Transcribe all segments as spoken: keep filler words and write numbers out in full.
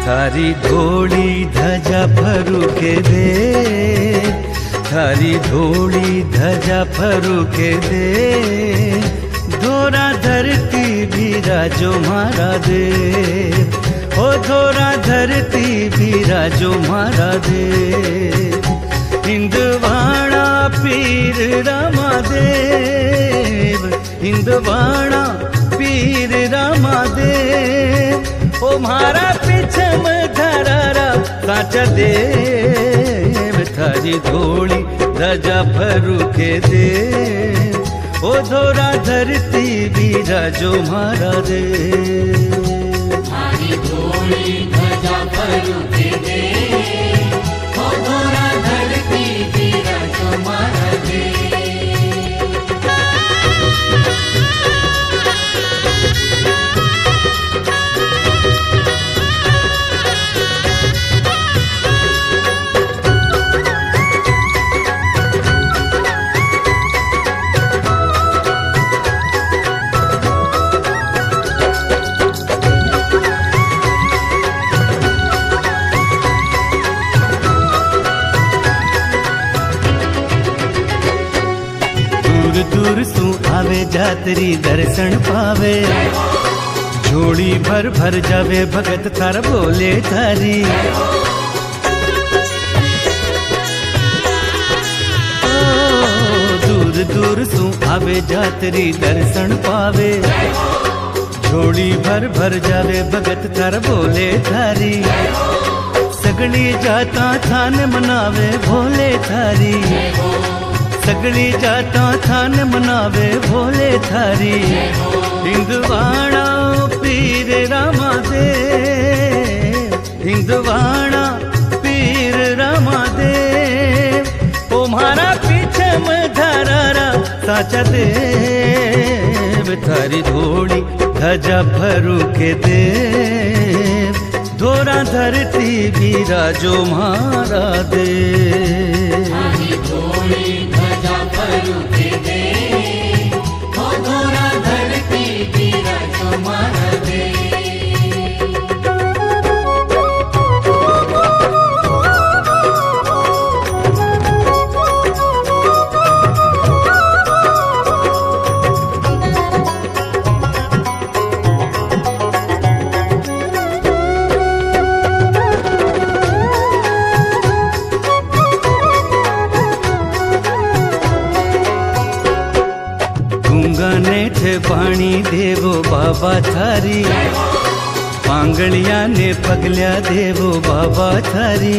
थारी धोली धजा फरूके दे, थारी धोली धजा फरूके दे, धोरा धरती बिराजो मारा देव, ओ धोरा धरती बिराजो मारा देव। हिंदवाणा पीर रामादेव, हिंदवाणा पीर रामादेव, ओ मारा पिछम धरारा साचा देव। थारी धोली धजा फरूके दे, ओ धोरा धरती बिराजो मारा देव। थारी धोली धजा फरूके दे, ओ धोरा धरती बिराजो मारा देव। दूर सू आवे जातरी दर्शन पावे, झोली भर भर जावे भगत थार बोले थारी। ओ दूर दूर सू आवे जातरी दर्शन पावे, झोली भर भर जावे भगत थार बोले थारी। सगली जाता थान मनावे भोले थारी, सगली जाता थान मनावे भोले थारी। हिंदवाणा पीर रामादेव, हिंदवाणा पीर रामादेव, ओ मारा पिछम धरारा साचा देव। थारी धोली धजा फरूके देव, धोरा धरती बिराजो मारा देव। थारी धोली धजा फरूके दे, ओ धोरा धरती बिराजो मारा देव। गंगाने थे पानी देवो बाबा थारी, पांगलिया ने पगल्या देवो बाबा थारी।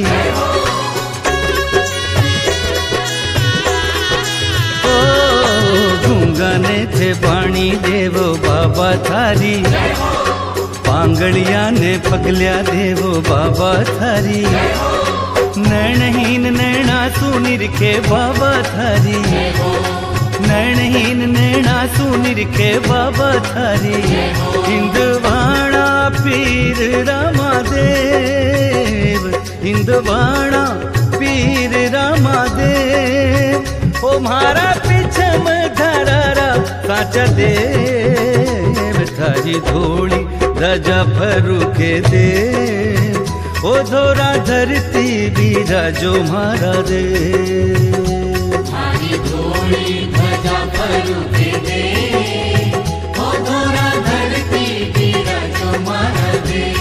ओ गंगाने थे पानी देवो बाबा थारी, पांगलिया ने पगल्या देवो बाबा थारी। नैनहीन नैना सुनिर के बाबा थारी, नैनहीन नैना सुनिर के बाबा थारी। हिंदवाणा पीर रामादेव, हिंदवाणा पीर रामादेव, ओ मारा पिछम धरारा साचा देव। थारी धोली धजा फरूके दे, ओ धोरा धरती बिराजो मारा देव। थारी धोली धजा फरूके दे, ओ धोरा धरती बिराजो मारा देव।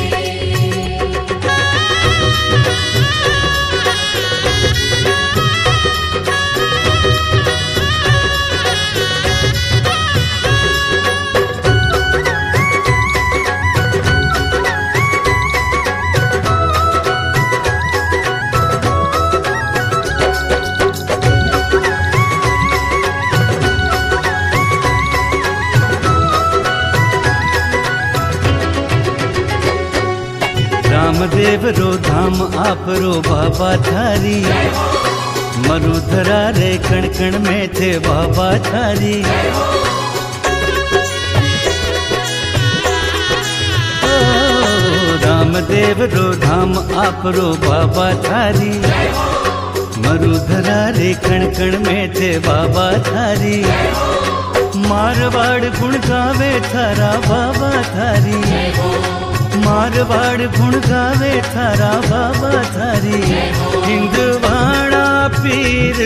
रामदेव रो धाम आपरो बाबा थारी, मरुधरा रे कण कण में थे बाबा थारी। ओ रामदेव रो धाम आपरो बाबा थारी, मरुधरा रे कण कण में थे बाबा थारी। मारवाड़ गुण गावे थारा बाबा थारी, मारवाड़ गुण गावे थारा बाबा थारी हिंदवाड़ा पीर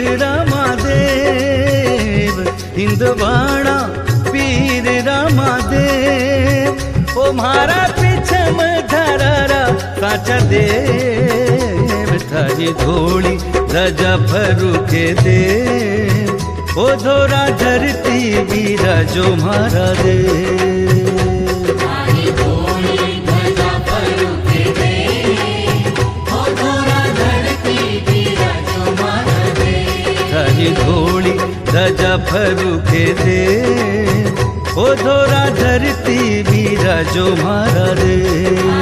रामादेव हिंदवाड़ा पीर रामादेव ओ मारा पीछे में धरारा साचा देव थारी धोली राजा फरू के देव ओ धोरा धरती वीरा जो मारा देव थारी धोली ध्वजा फरू के देव ओ धोरा धरती वीरा जो मारा देव थारी धोली राजा फरू के देव ओ धोरा धरती वीरा जो मारा देव।